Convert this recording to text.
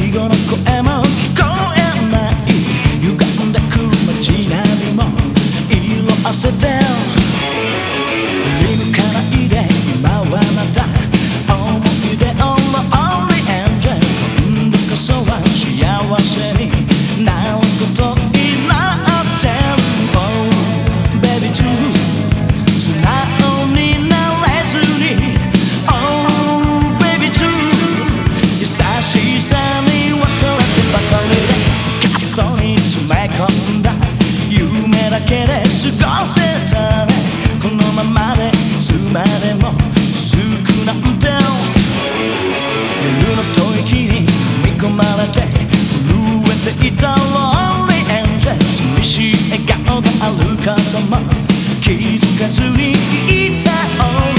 最後の声も聞こえない歪んでく街並みも色あせて振り向かないで今はまた思い出をLonely Angel 今度こそは幸せになることになってる Oh baby too 素直になれずに Oh baby too 優しさに渡れてばかりでカットに詰め込んだ夢だけで過ごせたねこのままでいつまでも続くなんて夜の吐息に見込まれて震えていた Lonely Angel 寂しい笑顔があることも気づかずにいた